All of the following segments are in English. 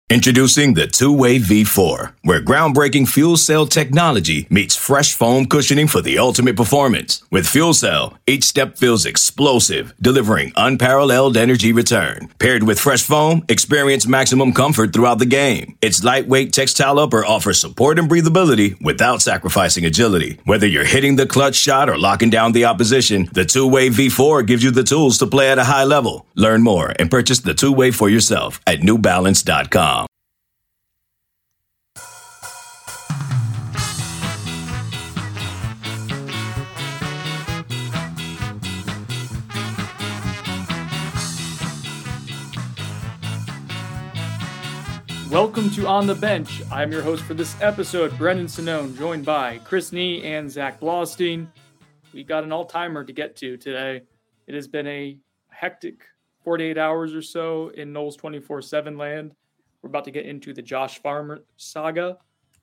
Introducing the Two-Way V4, where groundbreaking fuel cell technology meets fresh foam cushioning for the ultimate performance. With Fuel Cell, each step feels explosive, delivering unparalleled energy return. Paired with fresh foam, experience maximum comfort throughout the game. Its lightweight textile upper offers support and breathability without sacrificing agility. Whether you're hitting the clutch shot or locking down the opposition, the Two-Way V4 gives you the tools to play at a high level. Learn more and purchase the Two-Way for yourself at newbalance.com. Welcome to On the Bench. I'm your host for this episode, Brendan Sonnone, joined by Chris Nee and Zach Blostein. We got an all-timer to get to today. It has been a hectic 48 hours or so in Noles 24/7 land. We're about to get into the Josh Farmer saga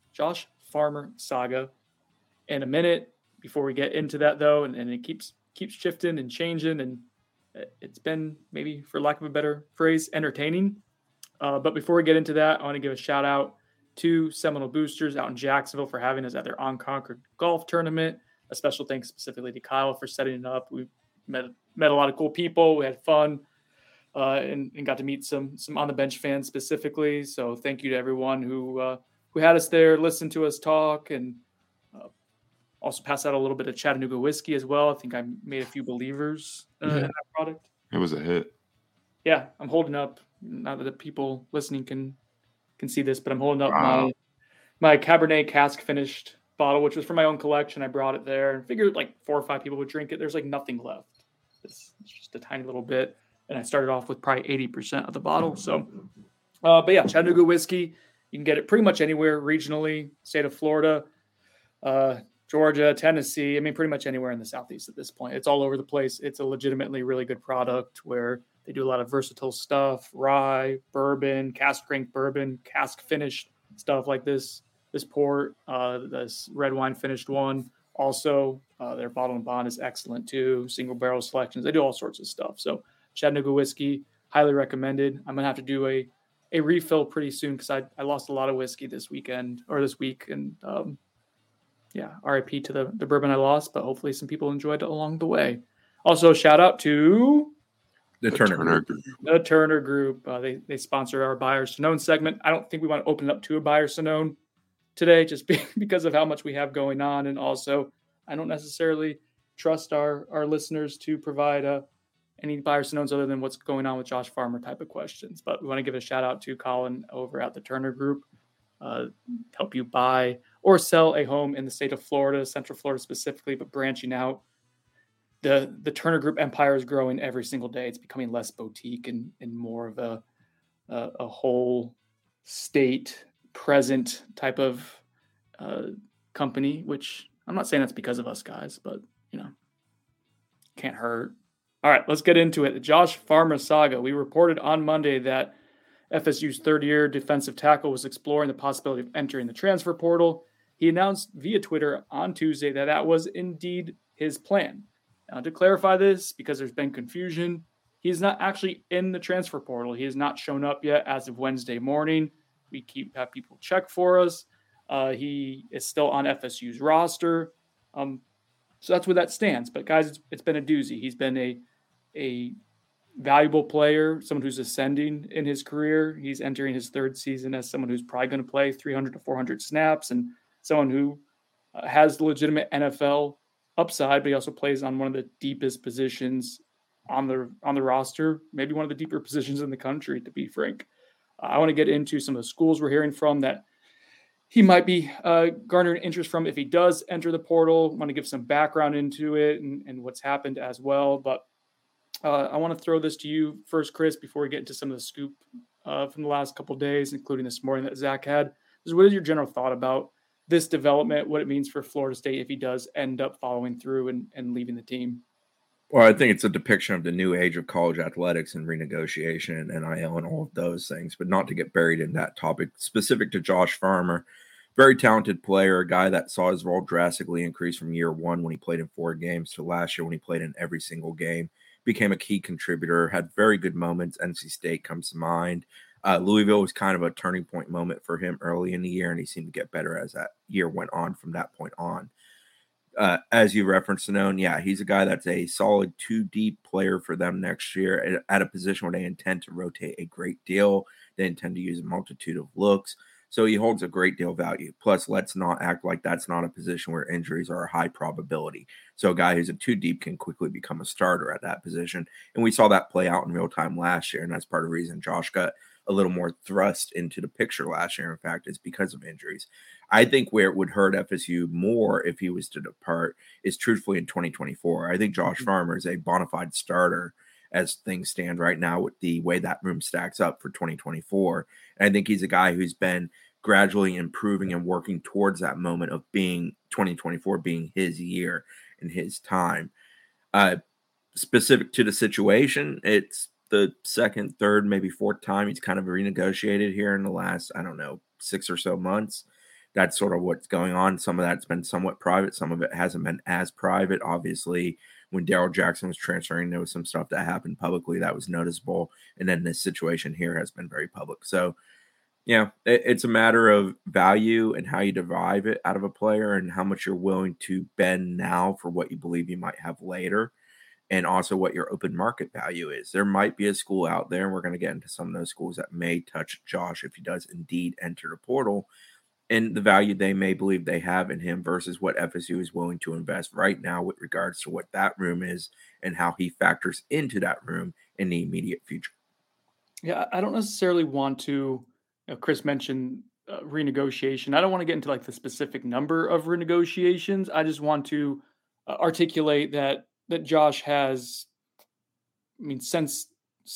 in a minute. Before we get into that, though, and it keeps shifting and changing, and it's been, maybe for lack of a better phrase, entertaining. But before we get into that, I want to give a shout out to Seminole Boosters out in Jacksonville for having us at their Unconquered Golf Tournament. A special thanks specifically to Kyle for setting it up. We met a lot of cool people. We had fun and got to meet some On the Bench fans specifically. So thank you to everyone who had us there, listened to us talk, and also pass out a little bit of Chattanooga whiskey as well. I think I made a few believers in that product. It was a hit. Yeah, I'm holding up. Not that the people listening can see this, but I'm holding up my Cabernet cask finished bottle, which was from my own collection. I brought it there and figured like 4 or 5 people would drink it. There's like nothing left. It's just a tiny little bit. And I started off with probably 80% of the bottle. So, but yeah, Chattanooga whiskey. You can get it pretty much anywhere regionally, state of Florida, Georgia, Tennessee. I mean, pretty much anywhere in the Southeast at this point. It's all over the place. It's a legitimately really good product where they do a lot of versatile stuff, rye, bourbon, cask strength bourbon, cask finished stuff like this port, this red wine finished one. Also, their bottle and bond is excellent too. Single barrel selections. They do all sorts of stuff. So Chattanooga whiskey, highly recommended. I'm going to have to do a refill pretty soon because I lost a lot of whiskey this week. And RIP to the bourbon I lost, but hopefully some people enjoyed it along the way. Also, shout out to The Turner Group. The Turner Group. They sponsor our Buyers to Known segment. I don't think we want to open it up to a Buyers to Known today just because of how much we have going on. And also, I don't necessarily trust our listeners to provide any Buyers to Knowns other than what's going on with Josh Farmer type of questions. But we want to give a shout out to Colin over at the Turner Group. Help you buy or sell a home in the state of Florida, Central Florida specifically, but branching out. The Turner Group empire is growing every single day. It's becoming less boutique and more of a whole state present type of company, which I'm not saying that's because of us guys, but can't hurt. All right, let's get into it. The Josh Farmer saga. We reported on Monday that FSU's third-year defensive tackle was exploring the possibility of entering the transfer portal. He announced via Twitter on Tuesday that was indeed his plan. Now, to clarify this, because there's been confusion, he's not actually in the transfer portal. He has not shown up yet as of Wednesday morning. We have people check for us. He is still on FSU's roster. So that's where that stands. But, guys, it's been a doozy. He's been a valuable player, someone who's ascending in his career. He's entering his third season as someone who's probably going to play 300 to 400 snaps and someone who has legitimate NFL upside, but he also plays on one of the deepest positions on the roster, maybe one of the deeper positions in the country, to be frank. I want to get into some of the schools we're hearing from that he might be garnering interest from if he does enter the portal. I want to give some background into it and what's happened as well. But I want to throw this to you first, Chris, before we get into some of the scoop from the last couple of days, including this morning that Zach had. What is your general thought about this development, what it means for Florida State if he does end up following through and leaving the team? Well, I think it's a depiction of the new age of college athletics and renegotiation and NIL and all of those things, but not to get buried in that topic. Specific to Josh Farmer, very talented player, a guy that saw his role drastically increase from year one when he played in 4 games to last year when he played in every single game. Became a key contributor, had very good moments. NC State comes to mind. Louisville was kind of a turning point moment for him early in the year, and he seemed to get better as that year went on from that point on. As you referenced, Sonnone, yeah, he's a guy that's a solid 2 deep player for them next year at a position where they intend to rotate a great deal. They intend to use a multitude of looks. So he holds a great deal of value. Plus, let's not act like that's not a position where injuries are a high probability. So a guy who's a 2 deep can quickly become a starter at that position. And we saw that play out in real time last year. And that's part of the reason Josh got a little more thrust into the picture last year, in fact, is because of injuries. I think where it would hurt FSU more if he was to depart is truthfully in 2024. I think Josh Farmer is a bona fide starter as things stand right now with the way that room stacks up for 2024. And I think he's a guy who's been gradually improving and working towards that moment of being 2024 being his year and his time. Specific to the situation, it's the second, third, maybe fourth time he's kind of renegotiated here in the last, 6 or so months. That's sort of what's going on. Some of that's been somewhat private. Some of it hasn't been as private. Obviously, when Darrell Jackson was transferring, there was some stuff that happened publicly that was noticeable. And then this situation here has been very public. So, yeah, it's a matter of value and how you derive it out of a player and how much you're willing to bend now for what you believe you might have later. And also what your open market value is. There might be a school out there, and we're going to get into some of those schools that may touch Josh if he does indeed enter the portal, and the value they may believe they have in him versus what FSU is willing to invest right now with regards to what that room is and how he factors into that room in the immediate future. Yeah, I don't necessarily want to, Chris mentioned renegotiation. I don't want to get into like the specific number of renegotiations. I just want to articulate that Josh has, since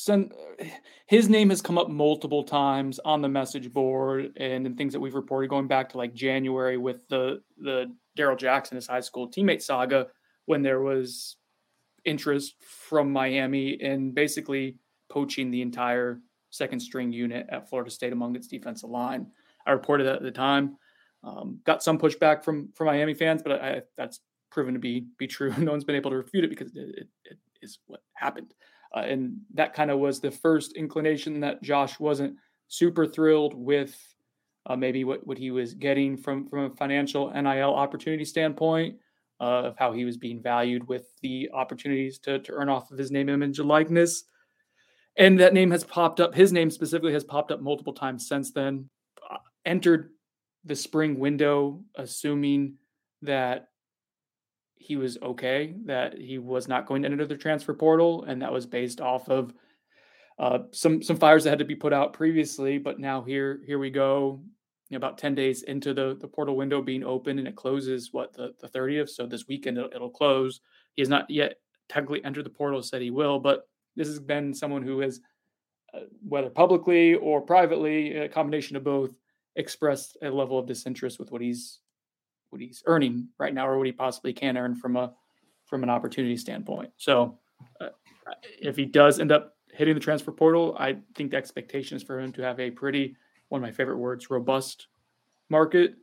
his name has come up multiple times on the message board and in things that we've reported going back to like January with the Darrell Jackson, his high school teammate saga, when there was interest from Miami in basically poaching the entire second string unit at Florida State among its defensive line. I reported that at the time, got some pushback from Miami fans, but that's proven to be true. No one's been able to refute it because it is what happened. And that kind of was the first inclination that Josh wasn't super thrilled with maybe what he was getting from a financial NIL opportunity standpoint, of how he was being valued with the opportunities to earn off of his name, image, and likeness. And that name has popped up. His name specifically has popped up multiple times since then. Entered the spring window, assuming that he was okay, that he was not going to enter the transfer portal, and that was based off of some fires that had to be put out previously. But now here we go, about 10 days into the portal window being open, and it closes the 30th. So this weekend it'll close. He has not yet technically entered the portal, said he will, but this has been someone who has, whether publicly or privately, a combination of both, expressed a level of disinterest with what he's earning right now, or what he possibly can earn from an opportunity standpoint. So if he does end up hitting the transfer portal, I think the expectation is for him to have a pretty, one of my favorite words, robust market.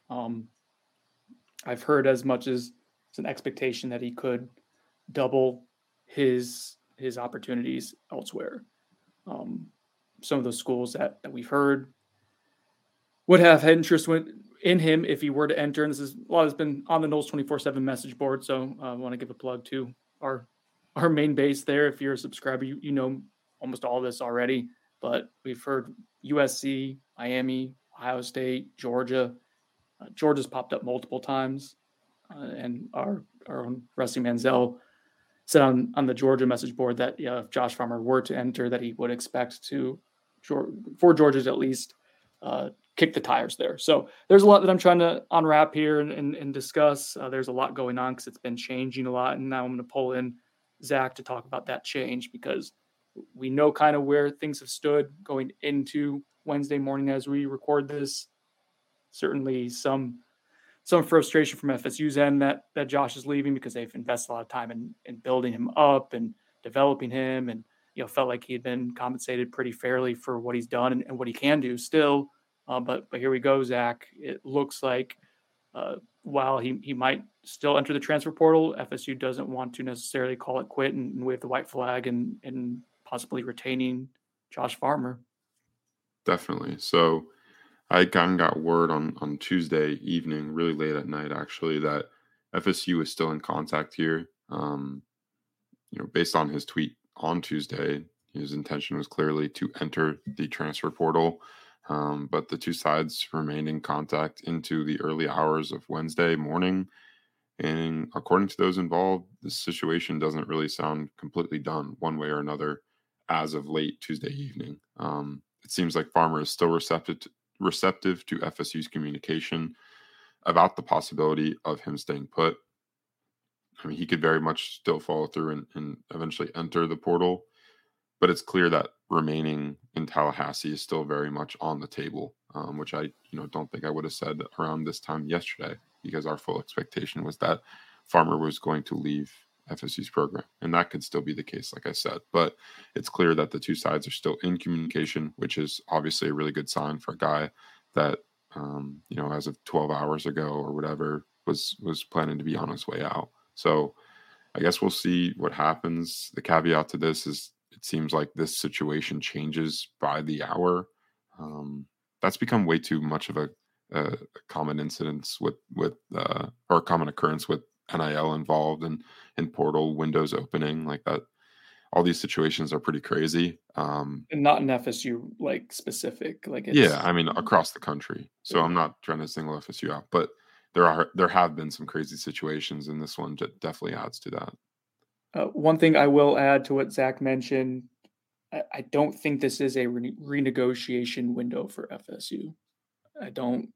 I've heard as much as it's an expectation that he could double his opportunities elsewhere. Some of those schools that we've heard would have had interest in him if he were to enter. And this is a lot has been on the Noles 24/7 message board. So I want to give a plug to our main base there. If you're a subscriber, you know almost all of this already, but we've heard USC, Miami, Ohio State, Georgia. Georgia's popped up multiple times. And our own Rusty Manziel said on the Georgia message board that if Josh Farmer were to enter, that he would expect to, for Georgia's at least, kick the tires there. So there's a lot that I'm trying to unwrap here and discuss. There's a lot going on because it's been changing a lot. And now I'm going to pull in Zach to talk about that change, because we know kind of where things have stood going into Wednesday morning as we record this. Certainly some frustration from FSU's end that Josh is leaving, because they've invested a lot of time in building him up and developing him, and felt like he had been compensated pretty fairly for what he's done and what he can do still. But here we go, Zach. It looks like while he might still enter the transfer portal, FSU doesn't want to necessarily call it quit and wave the white flag and possibly retaining Josh Farmer. definitely. So I kind of got word on Tuesday evening, really late at night, actually, that FSU is still in contact here. Based on his tweet on Tuesday, his intention was clearly to enter the transfer portal. But the two sides remained in contact into the early hours of Wednesday morning. And according to those involved, the situation doesn't really sound completely done one way or another as of late Tuesday evening. It seems like Farmer is still receptive to FSU's communication about the possibility of him staying put. I mean, he could very much still follow through and eventually enter the portal, but it's clear that remaining in Tallahassee is still very much on the table, which I don't think I would have said around this time yesterday, because our full expectation was that Farmer was going to leave FSU's program, and that could still be the case, like I said. But it's clear that the two sides are still in communication, which is obviously a really good sign for a guy that, as of 12 hours ago or whatever, was planning to be on his way out. So I guess we'll see what happens. The caveat to this is it seems like this situation changes by the hour. That's become way too much of a common incidence with or a common occurrence with NIL involved and portal windows opening like that. All these situations are pretty crazy. And not in FSU specific. I mean across the country. So I'm not trying to single FSU out, but there have been some crazy situations, and this one definitely adds to that. One thing I will add to what Zach mentioned, I don't think this is a renegotiation window for FSU. I don't.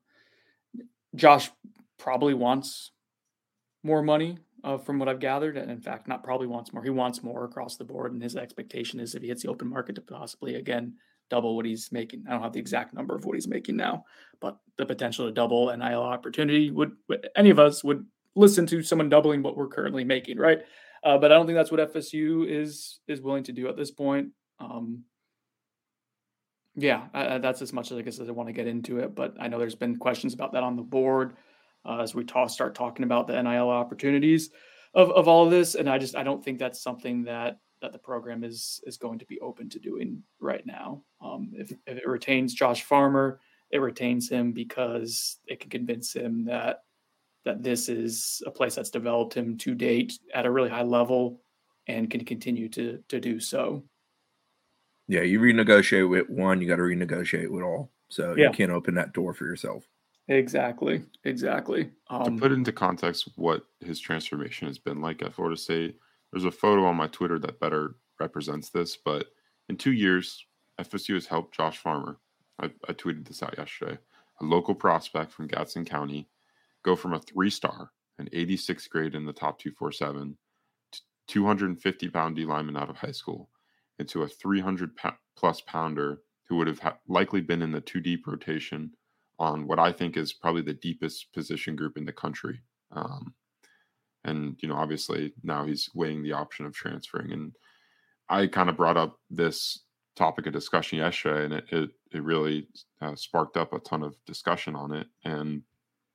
Josh probably wants more money from what I've gathered. And in fact, not probably wants more. He wants more across the board. And his expectation is if he hits the open market to possibly, again, double what he's making. I don't have the exact number of what he's making now, but the potential to double NIL opportunity would any of us would listen to someone doubling what we're currently making, right? But I don't think that's what FSU is willing to do at this point. That's as much as I guess as I want to get into it. But I know there's been questions about that on the board as we start talking about the NIL opportunities of all of this, and I don't think that's something that the program is going to be open to doing right now. If it retains Josh Farmer, it retains him because it can convince him that this is a place that's developed him to date at a really high level and can continue to do so. Yeah, you renegotiate with one, you got to renegotiate with all. So you can't open that door for yourself. Exactly. To put into context what his transformation has been like at Florida State, there's a photo on my Twitter that better represents this. But in 2 years, FSU has helped Josh Farmer. I tweeted this out yesterday. A local prospect from Gadsden County go from a 3-star, an 86th grade in the top 247, to 250-pound D lineman out of high school, into a 300-plus pounder who would have likely been in the 2-deep rotation on what I think is probably the deepest position group in the country. And, obviously now he's weighing the option of transferring. And I kind of brought up this topic of discussion yesterday, and it really sparked up a ton of discussion on it. And,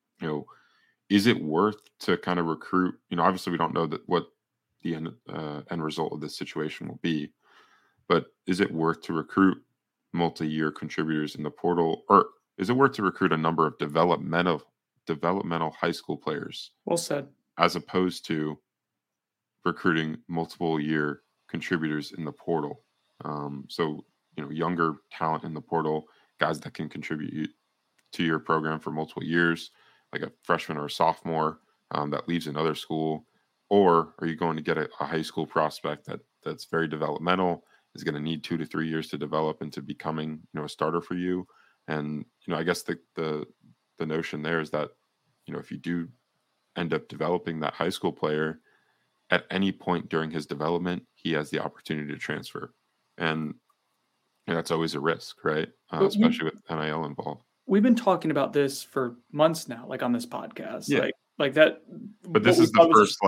is it worth to kind of recruit? Obviously we don't know what the end result of this situation will be, but is it worth to recruit multi-year contributors in the portal, or is it worth to recruit a number of developmental high school players? Well said. As opposed to recruiting multiple year contributors in the portal. So, younger talent in the portal, guys that can contribute to your program for multiple years, like a freshman or a sophomore that leaves another school. Or are you going to get a high school prospect that's very developmental, is going to need 2 to 3 years to develop into becoming, a starter for you? And, I guess the notion there is that, if you do end up developing that high school player, at any point during his development, he has the opportunity to transfer. And that's always a risk, right? Especially with NIL involved. We've been talking about this for months now, like on this podcast. Yeah. Like that. But this is the first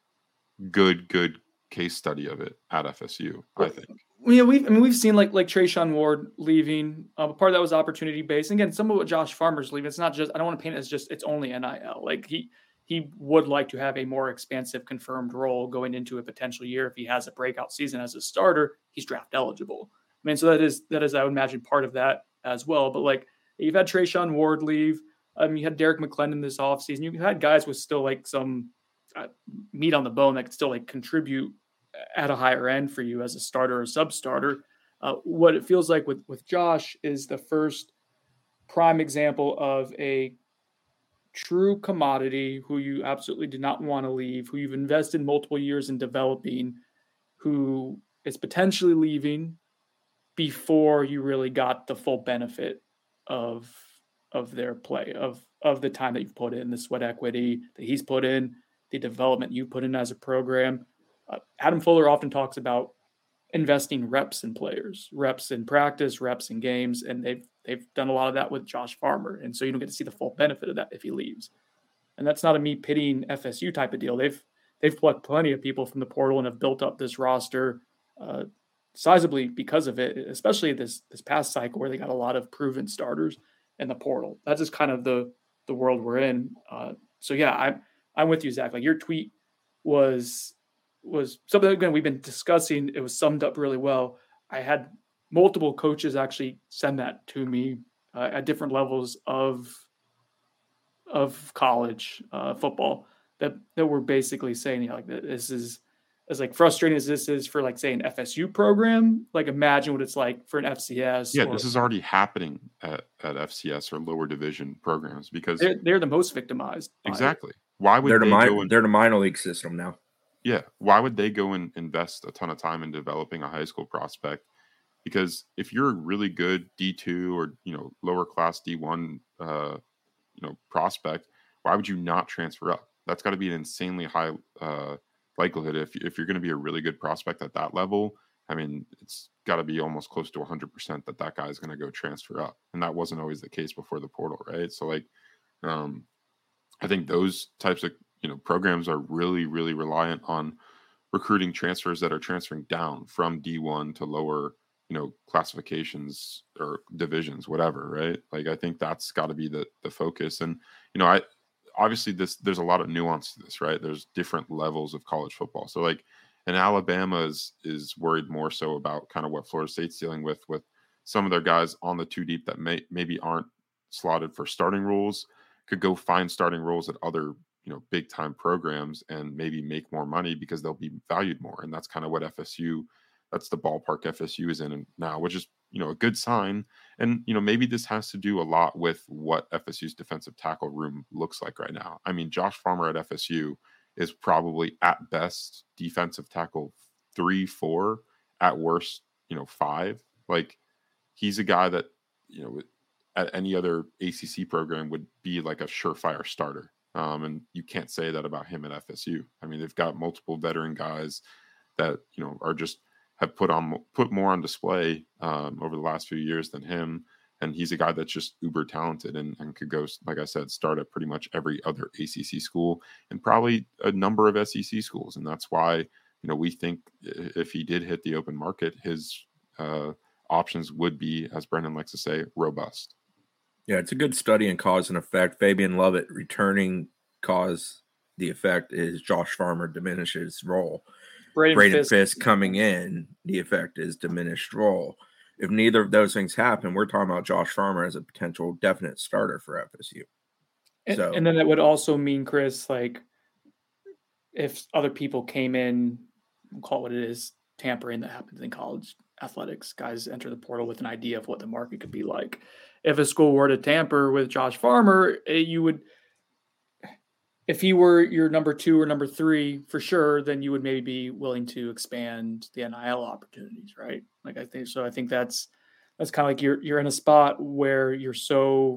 good case study of it at FSU, I think. Yeah, we've seen like Trayshawn Ward leaving. Part of that was opportunity based. And again, some of what Josh Farmer's leaving, it's not just, I don't want to paint it as just it's only NIL. Like he would like to have a more expansive confirmed role going into a potential year. If he has a breakout season as a starter, he's draft eligible. I mean, so that is I would imagine part of that as well. But like you've had Trayshawn Ward leave. You had Derek McClendon this offseason. You had guys with still like some meat on the bone that could still like contribute at a higher end for you as a starter or sub-starter. What it feels like with Josh is the first prime example of a true commodity who you absolutely did not want to leave, who you've invested multiple years in developing, who is potentially leaving before you really got the full benefit of their play, of the time that you've put in, the sweat equity that he's put in, the development you put in as a program. Adam Fuller often talks about investing reps in players, reps in practice, reps in games, and they've done a lot of that with Josh Farmer, and so you don't get to see the full benefit of that if he leaves. And that's not a me pitying FSU type of deal. They've plucked plenty of people from the portal and have built up this roster sizably because of it, especially this past cycle where they got a lot of proven starters in the portal. That's just kind of the world we're in. So yeah, I'm with you, Zach. Like your tweet was something, again, we've been discussing. It was summed up really well. I had multiple coaches actually send that to me at different levels of college football that were basically saying, like, this is as like frustrating as this is for like say an FSU program. Like imagine what it's like for an FCS. Yeah, this is already happening at FCS or lower division programs because they're the most victimized. Exactly. Why would they're the minor league system now? Yeah. Why would they go and invest a ton of time in developing a high school prospect? Because if you're a really good D2 or, lower class D1, prospect, why would you not transfer up? That's got to be an insanely high likelihood. If you're going to be a really good prospect at that level, I mean, it's got to be almost close to 100% that guy is going to go transfer up. And that wasn't always the case before the portal, right? So like, I think those types of, programs are really, really reliant on recruiting transfers that are transferring down from D1 to lower, classifications or divisions, whatever, right? Like, I think that's got to be the focus. And, obviously there's a lot of nuance to this, right? There's different levels of college football. So like, and Alabama is worried more so about kind of what Florida State's dealing with some of their guys on the two deep that maybe aren't slotted for starting roles, could go find starting roles at other, big time programs and maybe make more money because they'll be valued more. And that's kind of what that's the ballpark FSU is in now, which is, a good sign. And, maybe this has to do a lot with what FSU's defensive tackle room looks like right now. I mean, Josh Farmer at FSU is probably at best defensive tackle 3-4, at worst, 5. Like, he's a guy that, at any other ACC program would be like a surefire starter. And you can't say that about him at FSU. I mean, they've got multiple veteran guys that, are just have put more on display over the last few years than him. And he's a guy that's just uber talented and could go, like I said, start at pretty much every other ACC school and probably a number of SEC schools. And that's why, we think if he did hit the open market, his options would be, as Brendan likes to say, robust. Yeah, it's a good study in cause and effect. Fabian Lovett returning, cause the effect is Josh Farmer diminishes role. Braden Fisk coming in, the effect is diminished role. If neither of those things happen, we're talking about Josh Farmer as a potential definite starter for FSU. And then that would also mean, Chris, like if other people came in, we'll call it what it is, tampering that happens in college athletics. Guys enter the portal with an idea of what the market could be like. If a school were to tamper with Josh Farmer, you would, if he were your number 2 or number 3 for sure, then you would maybe be willing to expand the NIL opportunities, right? Like I think so. I think that's kind of like you're in a spot where you're so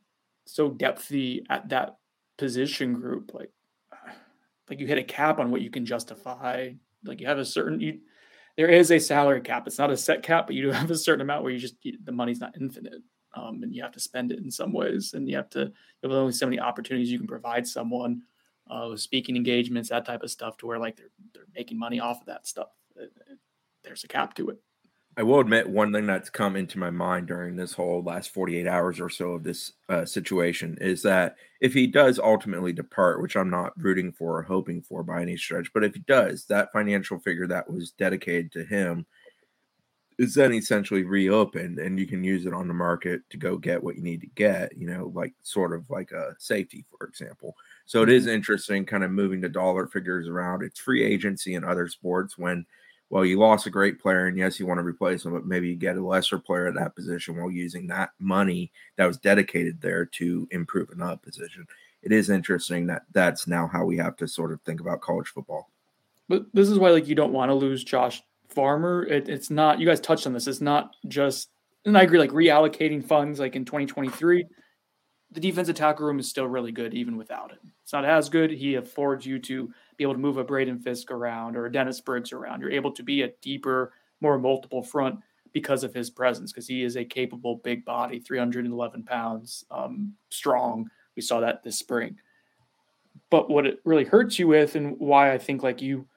depthy at that position group, like you hit a cap on what you can justify. Like you have a certain there is a salary cap. It's not a set cap, but you do have a certain amount where the money's not infinite. And you have to spend it in some ways, and you have only so many opportunities you can provide someone with speaking engagements, that type of stuff, to where like they're making money off of that stuff. There's a cap to it. I will admit one thing that's come into my mind during this whole last 48 hours or so of this situation is that if he does ultimately depart, which I'm not rooting for or hoping for by any stretch, but if he does, that financial figure that was dedicated to him is then essentially reopened, and you can use it on the market to go get what you need to get, like sort of like a safety, for example. So it is interesting kind of moving the dollar figures around. It's free agency in other sports when, well, you lost a great player and yes, you want to replace him, but maybe you get a lesser player at that position while using that money that was dedicated there to improve another position. It is interesting that that's now how we have to sort of think about college football. But this is why, like, you don't want to lose Josh Farmer. It's not, you guys touched on this. It's not just, and I agree, like reallocating funds, like in 2023, the defensive tackle room is still really good even without him. It's not as good. He affords you to be able to move a Braden Fisk around or a Dennis Briggs around. You're able to be a deeper, more multiple front because of his presence, because he is a capable big body, 311 pounds, strong. We saw that this spring. But what it really hurts you with, and why I think like you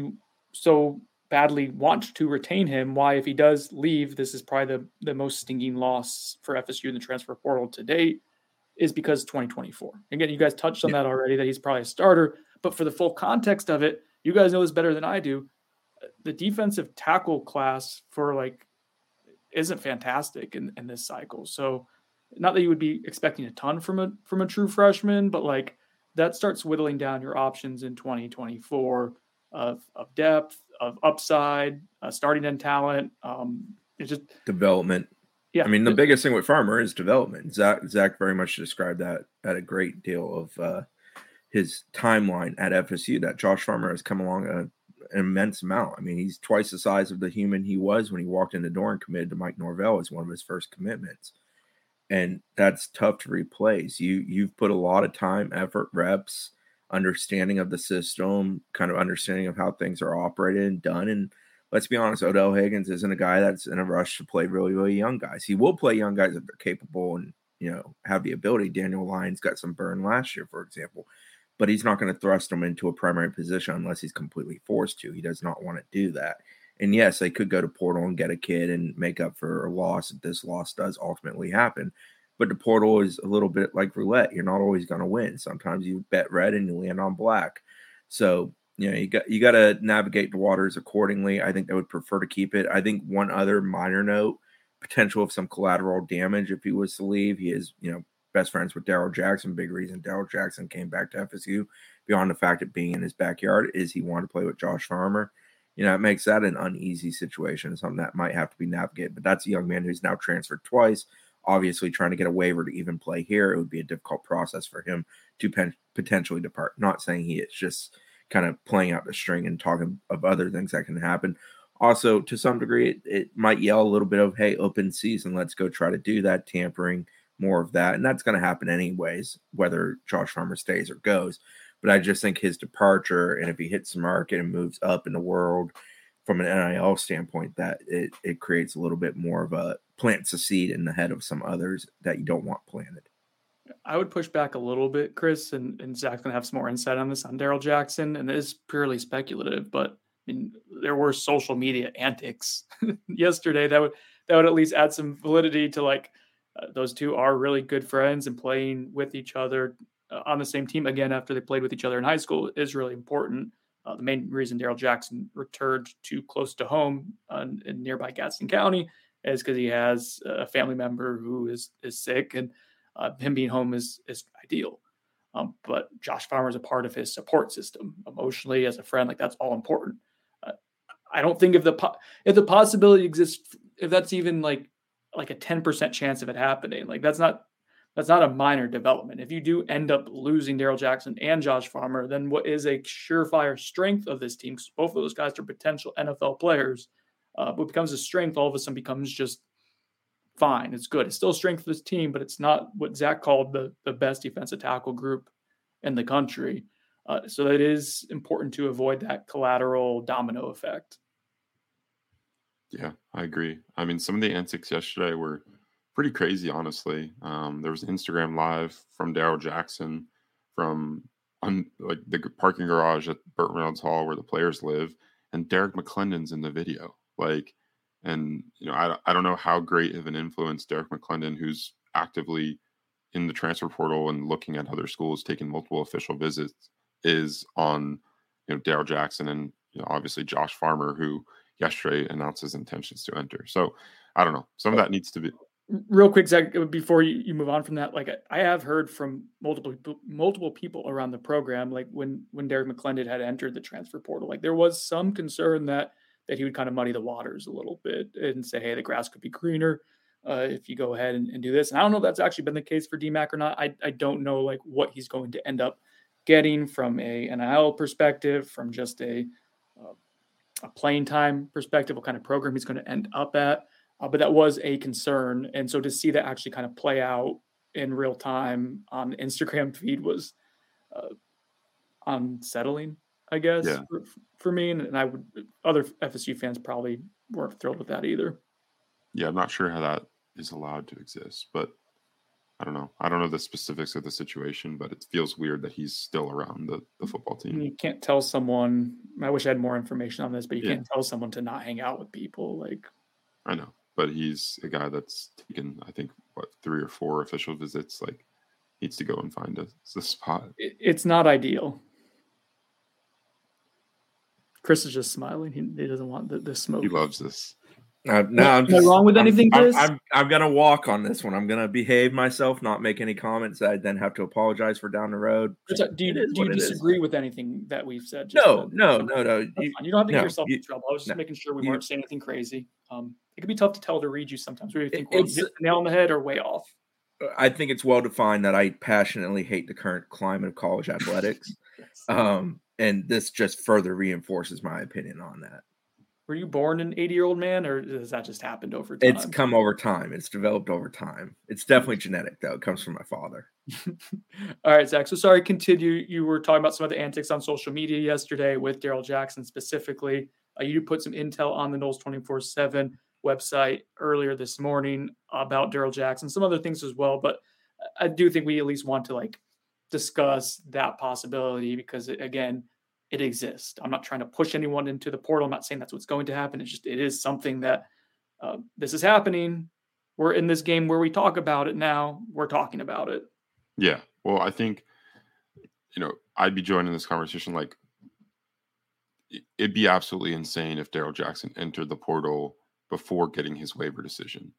so badly want to retain him, why if he does leave, this is probably the most stinging loss for FSU in the transfer portal to date, is because 2024. Again, you guys touched on that already, that he's probably a starter, but for the full context of it, you guys know this better than I do. The defensive tackle class for like isn't fantastic in this cycle. So not that you would be expecting a ton from a true freshman, but like that starts whittling down your options in 2024 of depth, of upside, starting end talent. It's just development. Yeah, I mean, the biggest thing with Farmer is development. Zach very much described that at a great deal of his timeline at FSU, that Josh Farmer has come along an immense amount. I mean, he's twice the size of the human he was when he walked in the door and committed to Mike Norvell as one of his first commitments. And that's tough to replace. You've put a lot of time, effort, reps, understanding of the system, kind of understanding of how things are operated and done. And let's be honest, Odell Higgins isn't a guy that's in a rush to play really, really young guys. He will play young guys if they're capable and, have the ability. Daniel Lyons got some burn last year, for example, but he's not going to thrust them into a primary position unless he's completely forced to. He does not want to do that. And yes, they could go to portal and get a kid and make up for a loss if this loss does ultimately happen. But the portal is a little bit like roulette. You're not always going to win. Sometimes you bet red and you land on black. So, you got to navigate the waters accordingly. I think I would prefer to keep it. I think one other minor note, potential of some collateral damage if he was to leave. He is, best friends with Darrell Jackson. Big reason Darrell Jackson came back to FSU, beyond the fact of being in his backyard, is he wanted to play with Josh Farmer. It makes that an uneasy situation, something that might have to be navigated. But that's a young man who's now transferred twice, obviously trying to get a waiver to even play here. It would be a difficult process for him to potentially depart. Not saying he is, just kind of playing out the string and talking of other things that can happen. Also, to some degree, it might yell a little bit of, hey, open season, let's go try to do that, tampering, more of that. And that's going to happen anyways, whether Josh Farmer stays or goes. But I just think his departure, and if he hits the market and moves up in the world from an NIL standpoint, that it creates a little bit more of a plants a seed in the head of some others that you don't want planted. I would push back a little bit, Chris, and Zach's going to have some more insight on this on Darrell Jackson, and it is purely speculative, but I mean, there were social media antics yesterday that would at least add some validity to like those two are really good friends, and playing with each other on the same team again after they played with each other in high school is really important. The main reason Darrell Jackson returned to close to home in nearby Gadsden County is because he has a family member who is sick, and him being home is ideal. But Josh Farmer is a part of his support system emotionally, as a friend. Like, that's all important. I don't think if the possibility exists, if that's even like a 10% chance of it happening, like that's not a minor development. If you do end up losing Darrell Jackson and Josh Farmer, then what is a surefire strength of this team, because both of those guys are potential NFL players, what becomes a strength all of a sudden becomes just fine. It's good. It's still a strength for this team, but it's not what Zach called the best defensive tackle group in the country. So it is important to avoid that collateral domino effect. Yeah, I agree. I mean, some of the antics yesterday were pretty crazy, honestly. There was an Instagram live from Darrell Jackson from the parking garage at Burton Reynolds Hall where the players live, and Derek McClendon's in the video. And I don't know how great of an influence Derek McClendon, who's actively in the transfer portal and looking at other schools, taking multiple official visits, is on Darrell Jackson and obviously Josh Farmer, who yesterday announced his intentions to enter. So I don't know. Some of that needs to be real quick, Zach, before you move on from that. Like I have heard from multiple people around the program, like when Derek McClendon had entered the transfer portal, like there was some concern that he would kind of muddy the waters a little bit and say, hey, the grass could be greener if you go ahead and do this. And I don't know if that's actually been the case for DMAC or not. I don't know like what he's going to end up getting from a NIL perspective, from just a playing time perspective, what kind of program he's going to end up at. But that was a concern. And so to see that actually kind of play out in real time on the Instagram feed was unsettling, I guess, for me. And I would, other FSU fans probably weren't thrilled with that either. Yeah, I'm not sure how that is allowed to exist, but I don't know. I don't know the specifics of the situation, but it feels weird that he's still around the football team. You can't tell someone, I wish I had more information on this, but you can't tell someone to not hang out with people. Like, I know, but he's a guy that's taken, I think, 3 or 4 official visits. Like, needs to go and find a spot. It's not ideal. Chris is just smiling. He doesn't want the smoke. He loves this. No, am I wrong with anything, Chris? I'm going to walk on this one. I'm going to behave myself, not make any comments that I then have to apologize for down the road. Do you disagree with anything that we've said? No. You don't have to get yourself in trouble. I was just making sure we weren't saying anything crazy. It can be tough to tell to read you sometimes. Where you think we're hitting the nail on the head or way off. I think it's well defined that I passionately hate the current climate of college athletics. Yes. And this just further reinforces my opinion on that. Were you born an 80-year-old man, or has that just happened over time? It's come over time. It's developed over time. It's definitely genetic, though. It comes from my father. All right, Zach. So sorry, continue. You were talking about some of the antics on social media yesterday with Darrell Jackson specifically. You put some intel on the Noles 24/7 website earlier this morning about Darrell Jackson, some other things as well. But I do think we at least want to discuss that possibility because, again, it exists. I'm not trying to push anyone into the portal. I'm not saying that's what's going to happen. It is something that this is happening. We're in this game where we talk about it now. We're talking about it. Yeah. Well, I think, I'd be joining this conversation. Like, it'd be absolutely insane if Darrell Jackson entered the portal before getting his waiver decision.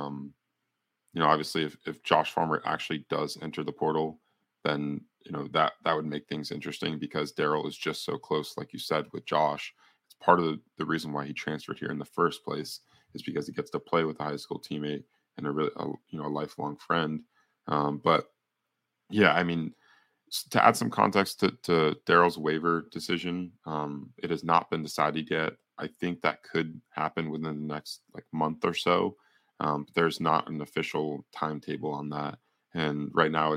Obviously if Josh Farmer actually does enter the portal, then that would make things interesting because Darrell is just so close, like you said, with Josh. It's part of the reason why he transferred here in the first place is because he gets to play with a high school teammate and a lifelong friend. But yeah, I mean, to add some context to Darrell's waiver decision, it has not been decided yet. I think that could happen within the next month or so. But there's not an official timetable on that. And right now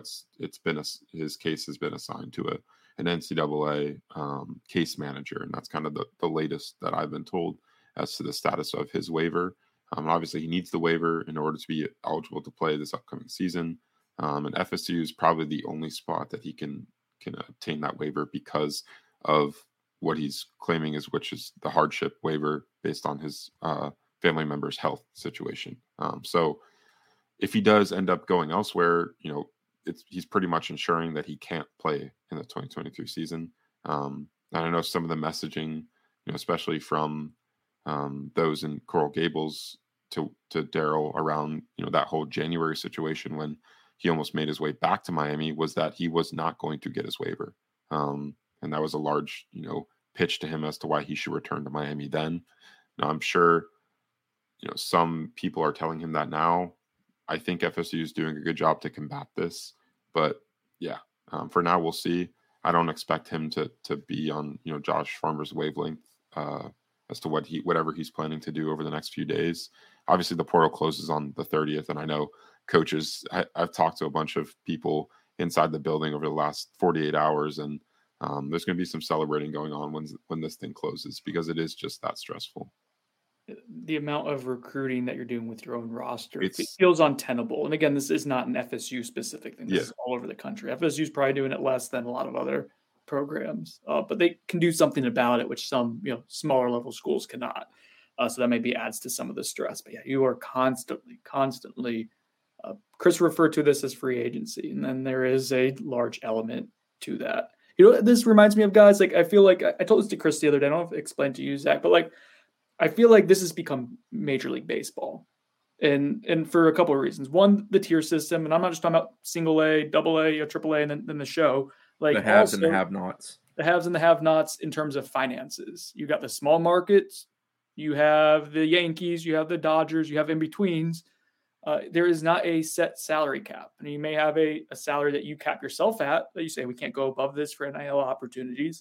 his case has been assigned to an NCAA case manager. And that's kind of the latest that I've been told as to the status of his waiver. Obviously he needs the waiver in order to be eligible to play this upcoming season. And FSU is probably the only spot that he can obtain that waiver because of what he's claiming which is the hardship waiver based on his family member's health situation. So if he does end up going elsewhere, he's pretty much ensuring that he can't play in the 2023 season. And I know some of the messaging, especially from those in Coral Gables to Darrell around, that whole January situation when he almost made his way back to Miami was that he was not going to get his waiver. And that was a large, pitch to him as to why he should return to Miami then. Now, I'm sure, some people are telling him that now. I think FSU is doing a good job to combat this, but yeah, for now we'll see. I don't expect him to be on Josh Farmer's wavelength as to whatever he's planning to do over the next few days. Obviously, the portal closes on the 30th, and I know coaches. I've talked to a bunch of people inside the building over the last 48 hours, and there's going to be some celebrating going on when this thing closes because it is just that stressful. The amount of recruiting that you're doing with your own roster, it feels untenable. And again, this is not an FSU specific thing. This is all over the country. FSU is probably doing it less than a lot of other programs, but they can do something about it, which some smaller level schools cannot. So that maybe adds to some of the stress. But yeah, you are constantly. Chris referred to this as free agency, and then there is a large element to that. This reminds me of guys I feel like I told this to Chris the other day. I don't know if I explained to you, Zach, but I feel like this has become Major League Baseball. And for a couple of reasons. One, the tier system, and I'm not just talking about single A, double A, or triple A, and then the show. Like the haves also, and the have-nots. The haves and the have-nots in terms of finances. You got the small markets, you have the Yankees, you have the Dodgers, you have in-betweens. There is not a set salary cap. And you may have a salary that you cap yourself at, that you say we can't go above this for NIL opportunities.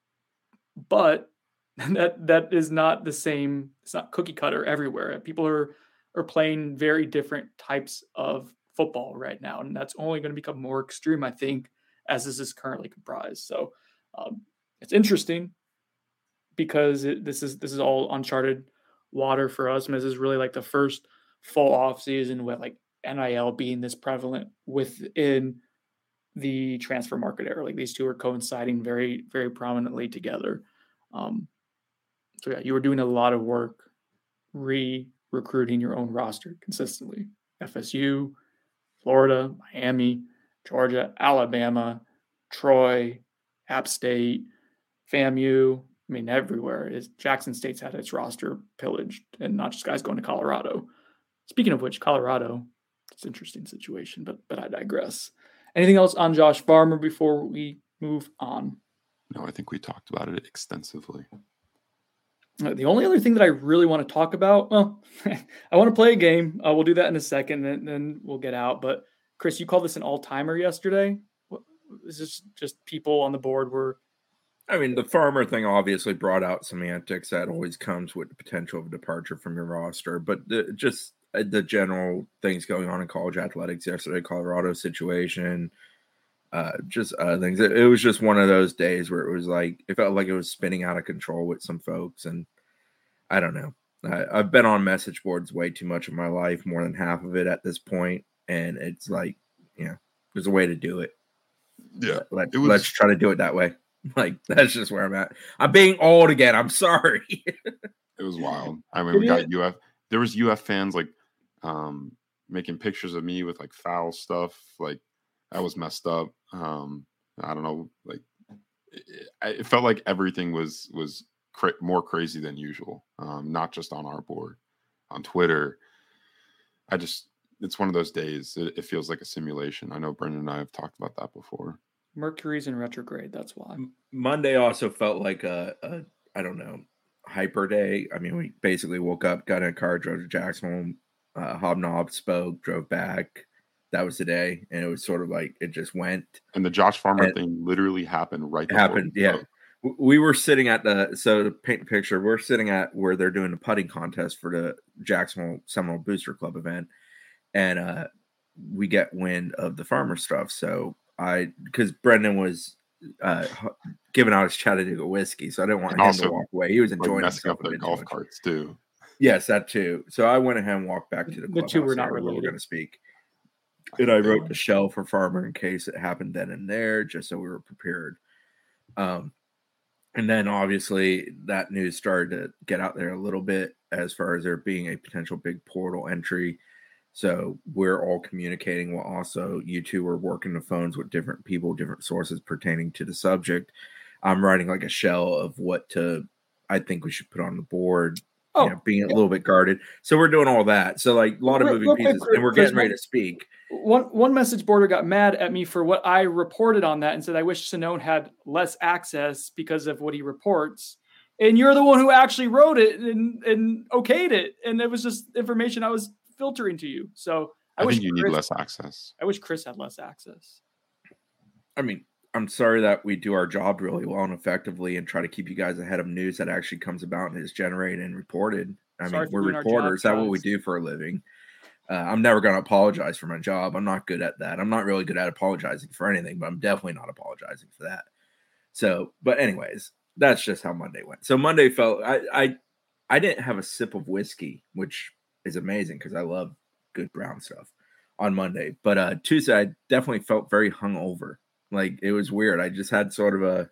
But that is not the same. It's not cookie cutter everywhere. People are playing very different types of football right now. And that's only going to become more extreme, I think, as this is currently comprised. So it's interesting because this is all uncharted water for us. And this is really like the first full off season with like NIL being this prevalent within the transfer market era. Like these two are coinciding very, very prominently together. So yeah, you were doing a lot of work recruiting your own roster consistently. FSU, Florida, Miami, Georgia, Alabama, Troy, App State, FAMU. I mean, everywhere. Jackson State's had its roster pillaged, and not just guys going to Colorado. Speaking of which, Colorado, it's an interesting situation, but I digress. Anything else on Josh Farmer before we move on? No, I think we talked about it extensively. The only other thing that I really want to talk about, well, I want to play a game. We'll do that in a second, and then we'll get out. But Chris, you called this an all-timer yesterday. Is this just people on the board were? I mean, the Farmer thing obviously brought out semantics. That always comes with the potential of a departure from your roster. But the general things going on in college athletics yesterday, Colorado situation, just other things. It was just one of those days where it was like, it felt like it was spinning out of control with some folks. And I don't know. I've been on message boards way too much of my life, more than half of it at this point. And it's like, there's a way to do it. Yeah. Let's try to do it that way. Like, that's just where I'm at. I'm being old again. I'm sorry. It was wild. I mean, we got UF. There was UF fans like making pictures of me with like foul stuff. Like, that was messed up. I don't know. Like, it felt like everything was more crazy than usual. Not just on our board, on Twitter. It's one of those days. It feels like a simulation. I know Brendan and I have talked about that before. Mercury's in retrograde. That's why. Monday also felt like a I don't know, hyper day. I mean, we basically woke up, got in a car, drove to Jacksonville, hobnob, spoke, drove back. That was the day, and it was sort of like it just went. And the Josh Farmer thing literally happened right before. Happened, yeah. We were sitting at to paint a picture, we're sitting at where they're doing a putting contest for the Jacksonville Seminole Booster Club event, and we get wind of the Farmer stuff. So because Brendan was giving out his Chattanooga whiskey, so I didn't want him to walk away. He was enjoying messing up the golf carts too. Yes, that too. So I went ahead and walked back to the clubhouse. The two were not related. related. We're going to speak. And I wrote the shell for Farmer in case it happened then and there, just so we were prepared. And then obviously that news started to get out there a little bit as far as there being a potential big portal entry. So we're all communicating while also you two are working the phones with different people, different sources pertaining to the subject. I'm writing like a shell of I think we should put on the board, being a little bit guarded. So we're doing all that. So like a lot of moving pieces, and we're getting ready to speak. One message boarder got mad at me for what I reported on that and said, I wish Sonnone had less access because of what he reports. And you're the one who actually wrote it and okayed it. And it was just information I was filtering to you. So I think you need less access. I wish Chris had less access. I mean, I'm sorry that we do our job really well and effectively and try to keep you guys ahead of news that actually comes about and is generated and reported. I mean, we're reporters. That's what we do for a living. I'm never going to apologize for my job. I'm not good at that. I'm not really good at apologizing for anything, but I'm definitely not apologizing for that. So, but anyways, that's just how Monday went. So Monday felt, I didn't have a sip of whiskey, which is amazing because I love good brown stuff on Monday. But Tuesday, I definitely felt very hungover. Like, it was weird. I just had sort of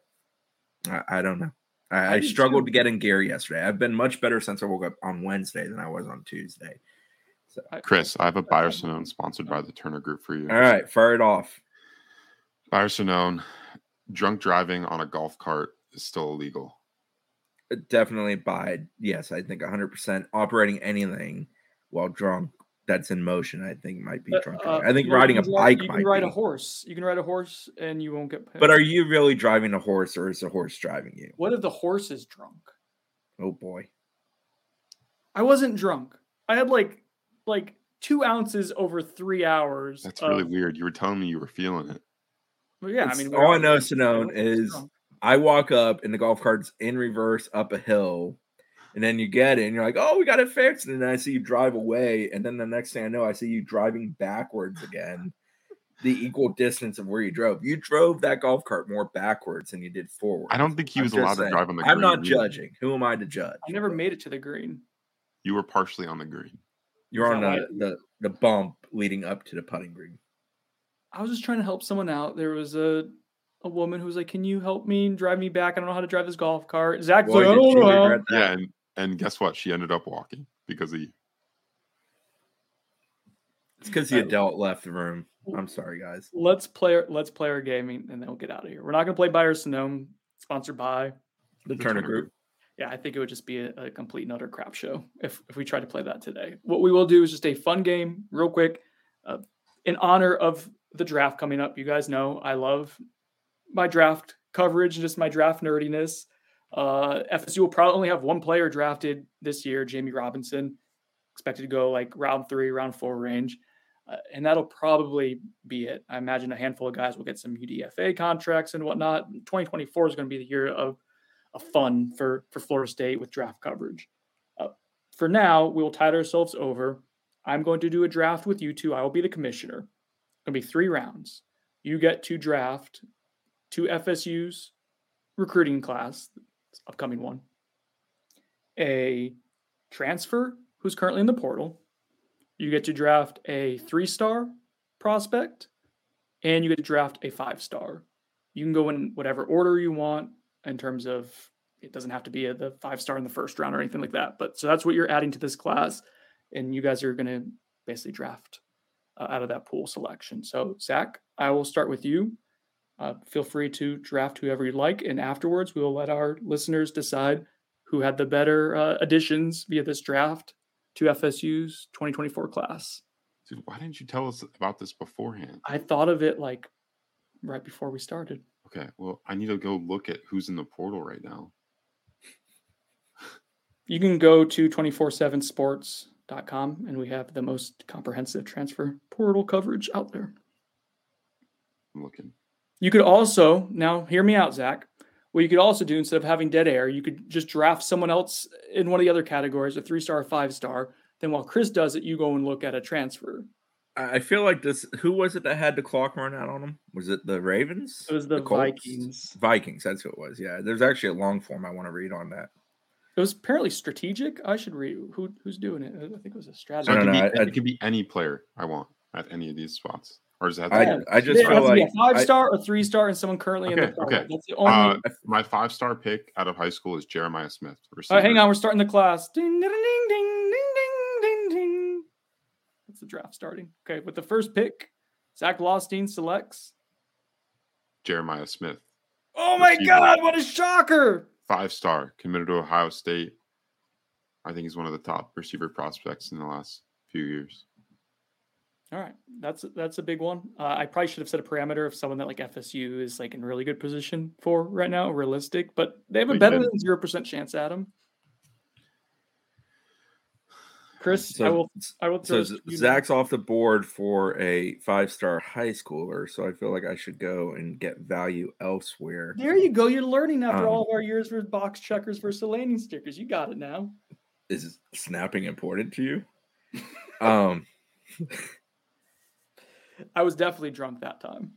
I don't know. I struggled to get in gear yesterday. I've been much better since I woke up on Wednesday than I was on Tuesday. So, Chris, I have a Bayer Sonnone sponsored by the Turner Group for you. All right, fire it off. Bayer Sonnone, drunk driving on a golf cart is still illegal. Definitely buy. Yes, I think 100% operating anything while drunk that's in motion, I think might be drunk driving. I think riding a bike you can might ride be. a horse. You can ride a horse and you won't get paid. But are you really driving a horse or is the horse driving you? What if the horse is drunk? Oh boy. I wasn't drunk. I had like 2 ounces over 3 hours. That's really weird. You were telling me you were feeling it. Well, yeah, I mean, all I know, Sinone, is I walk up and the golf cart's in reverse up a hill, and then you get it and you're like, oh, we got it fixed. And then I see you drive away. And then the next thing I know, I see you driving backwards again, the equal distance of where you drove. You drove that golf cart more backwards than you did forward. I don't think he was allowed to drive on the green. I'm not judging. Who am I to judge? I never made it to the green. You were partially on the green. You're on the bump leading up to the putting green. I was just trying to help someone out. There was a woman who was like, can you help me drive me back? I don't know how to drive this golf cart. Zach's like, I don't know. Yeah, and guess what? She ended up walking because of you. It's because the adult left the room. I'm sorry, guys. Let's play our game and then we'll get out of here. We're not going to play Buy or Sonome, sponsored by the Turner Group. Yeah, I think it would just be a complete and utter crap show if we tried to play that today. What we will do is just a fun game, real quick, in honor of the draft coming up. You guys know I love my draft coverage and just my draft nerdiness. FSU will probably only have one player drafted this year, Jamie Robinson, expected to go like round 3, round 4 range. And that'll probably be it. I imagine a handful of guys will get some UDFA contracts and whatnot. 2024 is going to be the year of fun for Florida State with draft coverage. For now, we will tide ourselves over. I'm going to do a draft with you two. I will be the commissioner. It's going to be 3 rounds. You get to draft 2 FSU's recruiting class, this upcoming one, a transfer who's currently in the portal. You get to draft a 3-star prospect, and you get to draft a 5-star. You can go in whatever order you want in terms of, it doesn't have to be the 5-star in the first round or anything like that. But so that's what you're adding to this class, and you guys are going to basically draft out of that pool selection. So Zach, I will start with you. Feel free to draft whoever you'd like, and afterwards we will let our listeners decide who had the better additions via this draft to FSU's 2024 class. Dude, why didn't you tell us about this beforehand? I thought of it like right before we started. Okay, well, I need to go look at who's in the portal right now. You can go to 247sports.com, and we have the most comprehensive transfer portal coverage out there. I'm looking. You could also, now hear me out, Zach. What you could also do, instead of having dead air, you could just draft someone else in one of the other categories, a 3-star or 5-star. Then while Chris does it, you go and look at a transfer. I feel like this. Who was it that had the clock run out on them? Was it the Ravens? It was the Vikings. Vikings, that's who it was. Yeah, there's actually a long form I want to read on that. It was apparently strategic. I should read who's doing it. I think it was a strategy. So it could be any player I want at any of these spots. Or is that? I just feel like a 5-star, a 3-star, and someone currently in the portal. Okay. That's the only. My 5-star pick out of high school is Jeremiah Smith. Hang on, we're starting the class. Ding, ding, ding, ding, ding, ding, ding. That's the draft starting. Okay, with the first pick, Zach Lostein selects Jeremiah Smith. Oh my God! What a shocker! 5-star, committed to Ohio State. I think he's one of the top receiver prospects in the last few years. All right, that's a big one. I probably should have set a parameter of someone that like FSU is like in really good position for right now, realistic, but they have a better than 0% chance at him. Chris, I will. So Zach's off the board for a 5-star high schooler, so I feel like I should go and get value elsewhere. There you go. You're learning after all of our years for box checkers versus landing stickers. You got it now. Is snapping important to you? I was definitely drunk that time.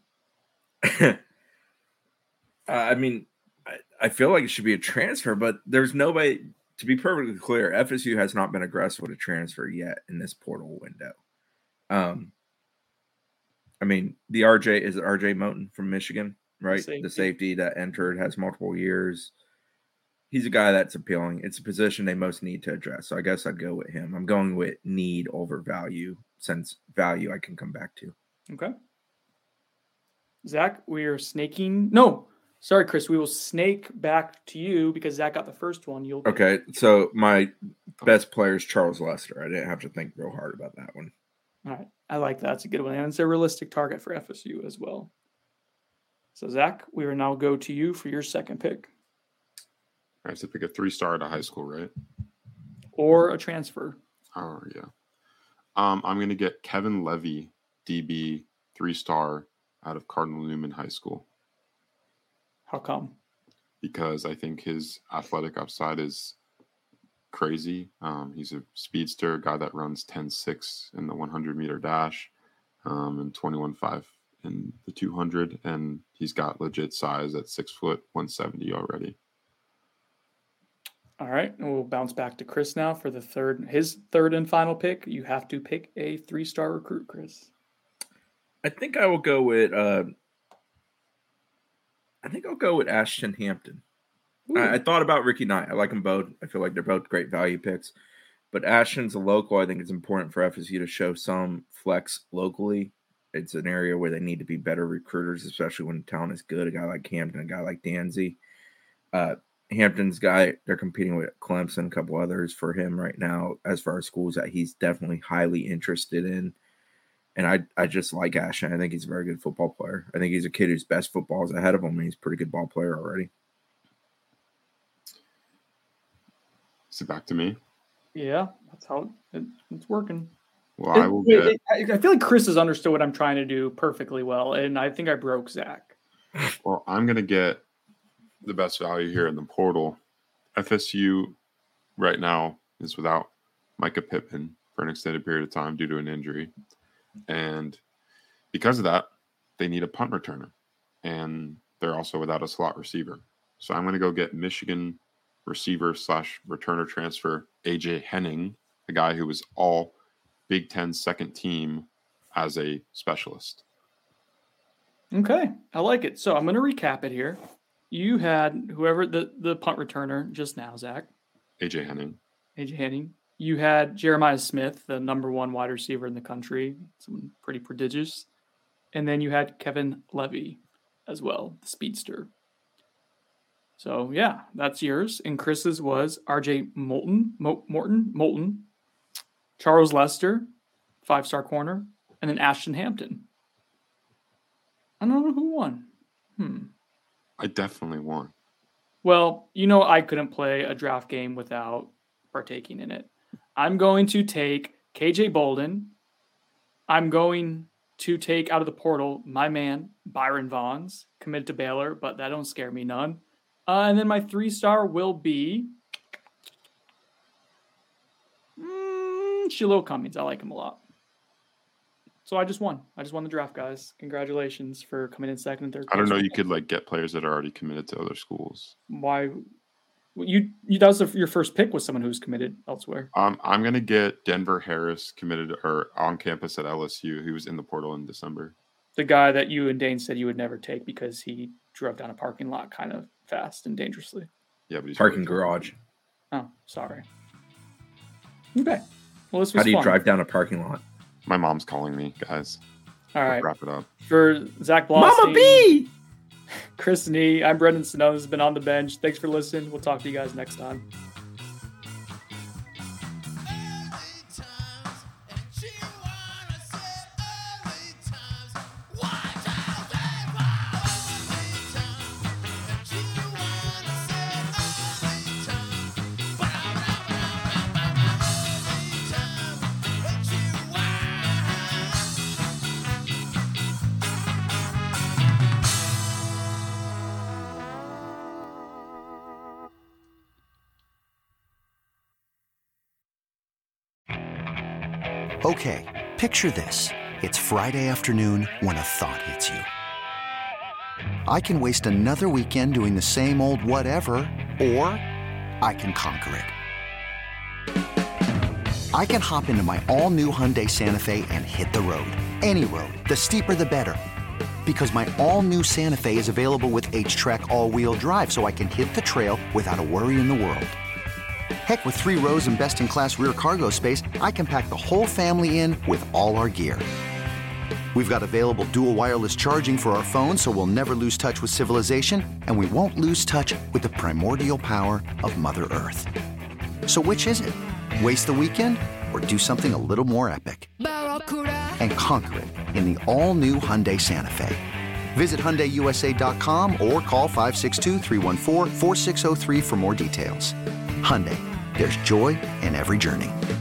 I mean, I feel like it should be a transfer, but there's nobody. To be perfectly clear, FSU has not been aggressive with a transfer yet in this portal window. I mean, the RJ Moten from Michigan, right? The safety that entered, has multiple years. He's a guy that's appealing. It's a position they most need to address. So I guess I'd go with him. I'm going with need over value, since value I can come back to. Okay. Zach, we are snaking. No, Sorry, Chris, we will snake back to you because Zach got the first one. Okay, so my best player is Charles Lester. I didn't have to think real hard about that one. All right. I like that. It's a good one. And it's a realistic target for FSU as well. So, Zach, we will now go to you for your second pick. I have to pick a 3-star at a high school, right? Or a transfer. Oh, yeah. I'm going to get Kevin Levy, DB, 3-star out of Cardinal Newman High School. How come? Because I think his athletic upside is crazy. He's a speedster, a guy that runs 10.6 in the 100-meter dash and 21.5 in the 200, and he's got legit size at 6 foot, 170 already. All right, and we'll bounce back to Chris now for his third and final pick. You have to pick a 3-star recruit, Chris. I think I will go with. I'll go with Ashton Hampton. I thought about Ricky Knight. I like them both. I feel like they're both great value picks. But Ashton's a local. I think it's important for FSU to show some flex locally. It's an area where they need to be better recruiters, especially when talent is good. A guy like Hampton, a guy like Danzy. Hampton's guy, they're competing with Clemson, a couple others for him right now as far as schools that he's definitely highly interested in. And I just like Ashton. I think he's a very good football player. I think he's a kid whose best football is ahead of him, and he's a pretty good ball player already. Is it back to me? Yeah, that's how it's working. Well, I will get. I feel like Chris has understood what I'm trying to do perfectly well, and I think I broke Zach. Well, I'm going to get the best value here in the portal. FSU right now is without Micah Pittman for an extended period of time due to an injury. And because of that, they need a punt returner. And they're also without a slot receiver. So I'm going to go get Michigan receiver / returner transfer AJ Henning, a guy who was all Big Ten second team as a specialist. Okay, I like it. So I'm going to recap it here. You had whoever the punt returner just now, Zach. AJ Henning. You had Jeremiah Smith, the number 1 wide receiver in the country, someone pretty prodigious. And then you had Kevin Levy as well, the speedster. So, yeah, that's yours. And Chris's was RJ Moulton, Charles Lester, 5-star corner, and then Ashton Hampton. I don't know who won. I definitely won. Well, I couldn't play a draft game without partaking in it. I'm going to take KJ Bolden. I'm going to take out of the portal my man, Byron Vaughns, committed to Baylor, but that don't scare me none. And then my 3-star will be Shiloh Cummings. I like him a lot. So I just won. I just won the draft, guys. Congratulations for coming in second and third. I don't know. You could get players that are already committed to other schools. Why? That was your first pick was someone who's committed elsewhere. I'm gonna get Denver Harris committed or on campus at LSU. He was in the portal in December. The guy that you and Dane said you would never take because he drove down a parking lot kind of fast and dangerously. Yeah, but he's parking garage. Oh, sorry. Okay. Well, this was How do you fun. drive down a parking lot? My mom's calling me, guys. All right. Let's wrap it up. For Zach Blaustein, Mama B! Chris Nee, I'm Brendan Sano. This has been On the Bench. Thanks for listening. We'll talk to you guys next time. Okay, picture this. It's Friday afternoon when a thought hits you. I can waste another weekend doing the same old whatever, or I can conquer it. I can hop into my all-new Hyundai Santa Fe and hit the road. Any road. The steeper, the better. Because my all-new Santa Fe is available with H-Track all-wheel drive, so I can hit the trail without a worry in the world. Heck, with 3 rows and best-in-class rear cargo space, I can pack the whole family in with all our gear. We've got available dual wireless charging for our phones, so we'll never lose touch with civilization, and we won't lose touch with the primordial power of Mother Earth. So which is it? Waste the weekend or do something a little more epic and conquer it in the all-new Hyundai Santa Fe? Visit HyundaiUSA.com or call 562-314-4603 for more details. Hyundai, there's joy in every journey.